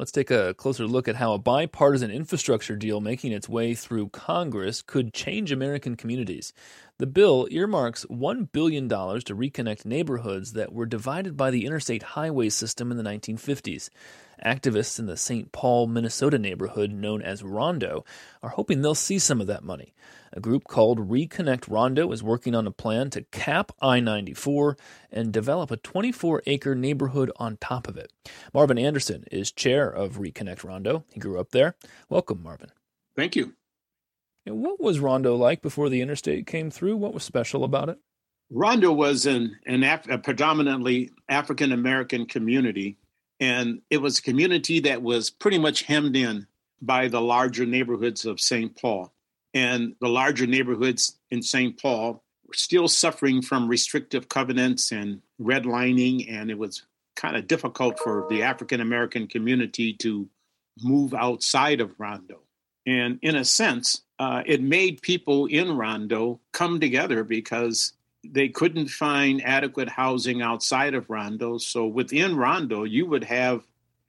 Let's take a closer look at how a bipartisan infrastructure deal making its way through Congress could change American communities. The bill earmarks $1 billion to reconnect neighborhoods that were divided by the interstate highway system in the 1950s. Activists in the St. Paul, Minnesota neighborhood known as Rondo are hoping they'll see some of that money. A group called Reconnect Rondo is working on a plan to cap I-94 and develop a 24-acre neighborhood on top of it. Marvin Anderson is chair of Reconnect Rondo. He grew up there. Welcome, Marvin. Thank you. And what was Rondo like before the interstate came through? What was special about it? Rondo was a predominantly African-American community, and it was a community that was pretty much hemmed in by the larger neighborhoods of St. Paul. And the larger neighborhoods in St. Paul were still suffering from restrictive covenants and redlining, and it was kind of difficult for the African-American community to move outside of Rondo. And in a sense, it made people in Rondo come together because they couldn't find adequate housing outside of Rondo. So within Rondo, you would have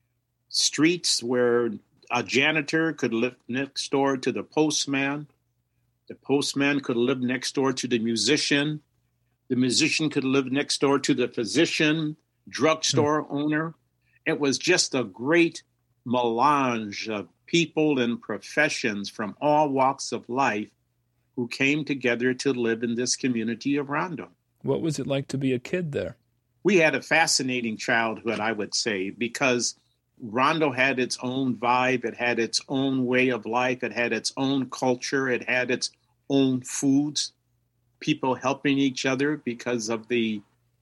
streets where a janitor could live next door to the postman. The postman could live next door to the musician. The musician could live next door to the physician, drugstore owner. It was just a great melange of people and professions from all walks of life who came together to live in this community of Rondo. What was it like to be a kid there? We had a fascinating childhood, I would say, because Rondo had its own vibe. It had its own way of life. It had its own culture. It had its own foods. People helping each other because of the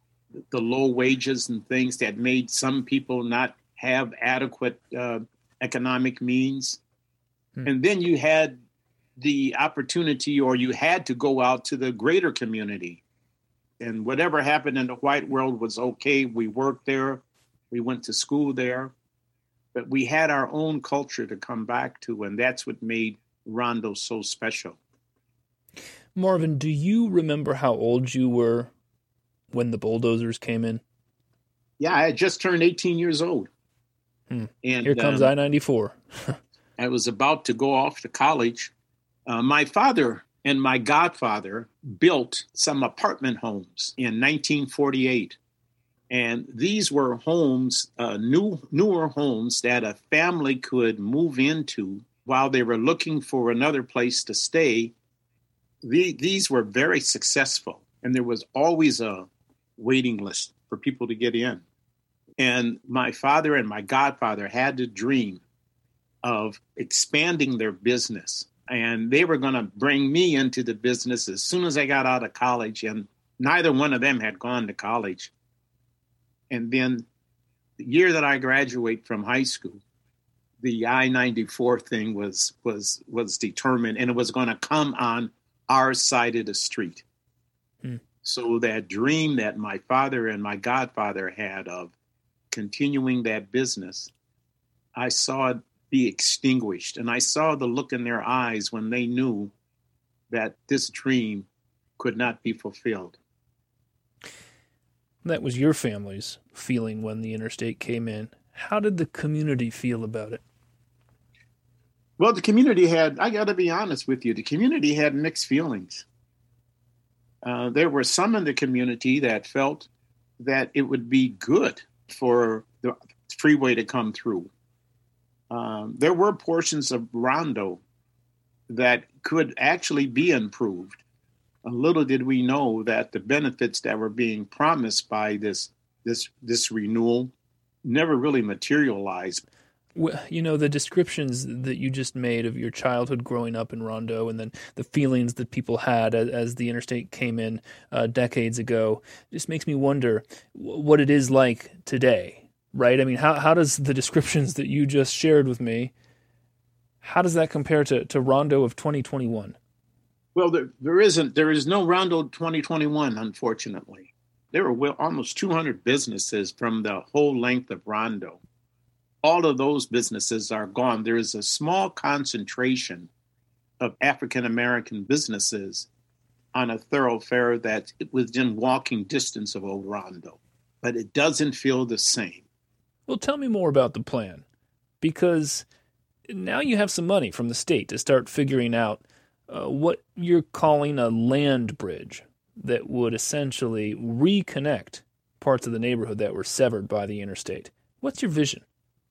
low wages and things that made some people not have adequate economic means. And then you had the opportunity, or you had to go out to the greater community. And whatever happened in the white world was okay. We worked there. We went to school there. But we had our own culture to come back to, and that's what made Rondo so special. Marvin, do you remember how old you were when the bulldozers came in? Yeah, I had just turned 18 years old. And here comes I-94. I was about to go off to college. My father and my godfather built some apartment homes in 1948. And these were homes, newer homes that a family could move into while they were looking for another place to stay. These were very successful, and there was always a waiting list for people to get in. And my father and my godfather had the dream of expanding their business. And they were going to bring me into the business as soon as I got out of college. And neither one of them had gone to college. And then the year that I graduated from high school, the I-94 thing was determined, and it was going to come on our side of the street. So that dream that my father and my godfather had of continuing that business, I saw it be extinguished. And I saw the look in their eyes when they knew that this dream could not be fulfilled. That was your family's feeling when the interstate came in. How did the community feel about it? Well, the community had, I got to be honest with you, the community had mixed feelings. There were some in the community that felt that it would be good for the freeway to come through. There were portions of Rondo that could actually be improved. Little did we know that the benefits that were being promised by this renewal never really materialized. You know, the descriptions that you just made of your childhood growing up in Rondo and then the feelings that people had as the interstate came in decades ago just makes me wonder what it is like today, right? I mean, how does the descriptions that you just shared with me, how does that compare to Rondo of 2021? Well, there is no Rondo 2021, unfortunately. There were almost 200 businesses from the whole length of Rondo. All of those businesses are gone. There is a small concentration of African-American businesses on a thoroughfare that's within walking distance of Old Rondo, but it doesn't feel the same. Well, tell me more about the plan. because now you have some money from the state to start figuring out what you're calling a land bridge that would essentially reconnect parts of the neighborhood that were severed by the interstate. What's your vision?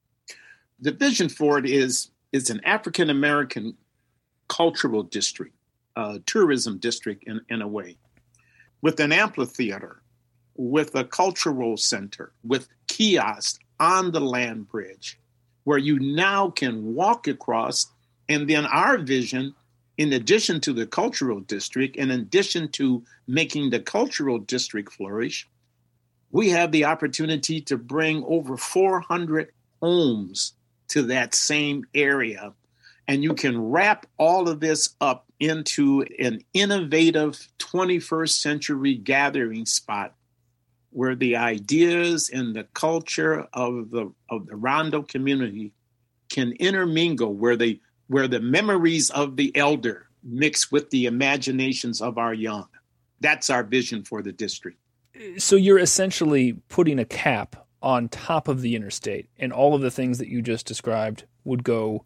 The vision for it is an African-American cultural district, tourism district in a way, with an amphitheater, with a cultural center, with kiosks on the land bridge, where you now can walk across. And then our vision, in addition to the cultural district, in addition to making the cultural district flourish, we have the opportunity to bring over 400 homes to that same area. And you can wrap all of this up into an innovative 21st century gathering spot where the ideas and the culture of the Rondo community can intermingle, where the memories of the elder mix with the imaginations of our young. That's our vision for the district. So you're essentially putting a cap on top of the interstate, and all of the things that you just described would go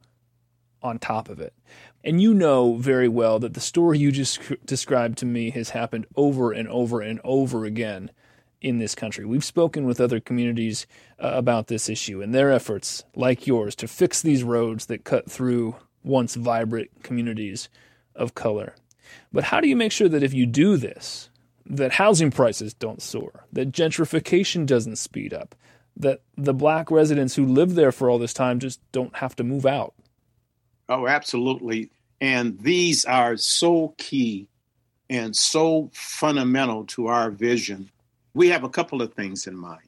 on top of it. And you know very well that the story you just described to me has happened over and over and over again in this country. We've spoken with other communities about this issue and their efforts, like yours, to fix these roads that cut through once vibrant communities of color. But how do you make sure that if you do this, that housing prices don't soar, that gentrification doesn't speed up, that the black residents who live there for all this time just don't have to move out? Oh, absolutely. And these are so key and so fundamental to our vision. We have a couple of things in mind.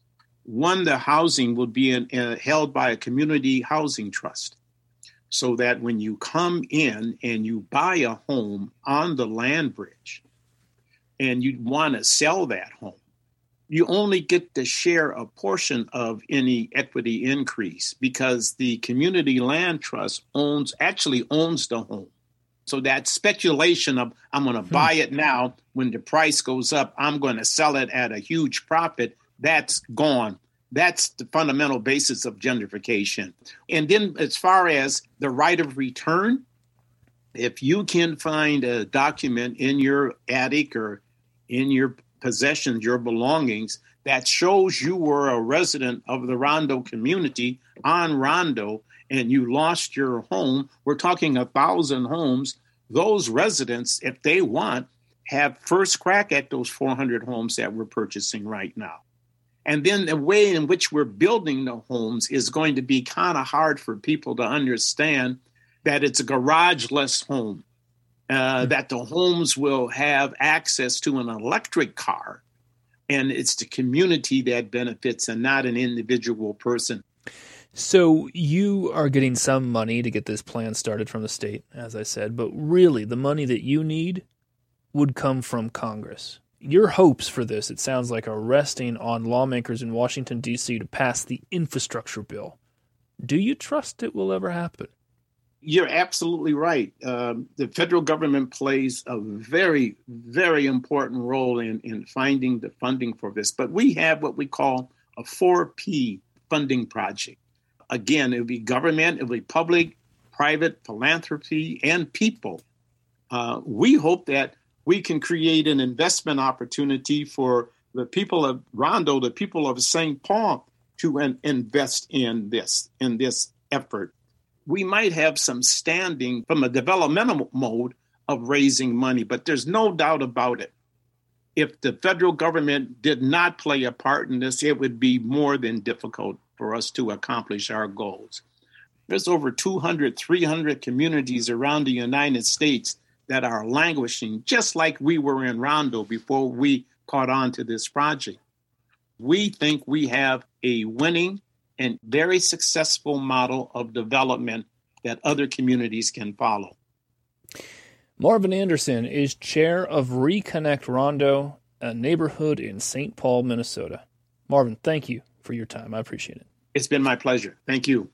One, the housing will be held by a community housing trust, so that when you come in and you buy a home on the land bridge and you want to sell that home, you only get to share a portion of any equity increase, because the community land trust actually owns the home. So that speculation of, I'm going to buy it now, when the price goes up, I'm going to sell it at a huge profit, that's gone. That's the fundamental basis of gentrification. And then as far as the right of return, if you can find a document in your attic or in your possessions, your belongings, that shows you were a resident of the Rondo community on Rondo and you lost your home, we're talking 1,000 homes. Those residents, if they want, have first crack at those 400 homes that we're purchasing right now. And then the way in which we're building the homes is going to be kind of hard for people to understand that it's a garage-less home, that the homes will have access to an electric car, and it's the community that benefits and not an individual person. So you are getting some money to get this plan started from the state, as I said, but really the money that you need would come from Congress. Your hopes for this, it sounds like, are resting on lawmakers in Washington, D.C. to pass the infrastructure bill. Do you trust it will ever happen? You're absolutely right. The federal government plays a very, very important role in finding the funding for this. But we have what we call a 4P funding project. Again, it will be government, it will be public, private, philanthropy, and people. We hope that we can create an investment opportunity for the people of Rondo, the people of St. Paul, to invest in this effort. We might have some standing from a developmental mode of raising money, but there's no doubt about it. If the federal government did not play a part in this, it would be more than difficult for us to accomplish our goals. There's over 200, 300 communities around the United States that are languishing, just like we were in Rondo before we caught on to this project. We think we have a winning and very successful model of development that other communities can follow. Marvin Anderson is chair of Reconnect Rondo, a neighborhood in St. Paul, Minnesota. Marvin, thank you for your time. I appreciate it. It's been my pleasure. Thank you.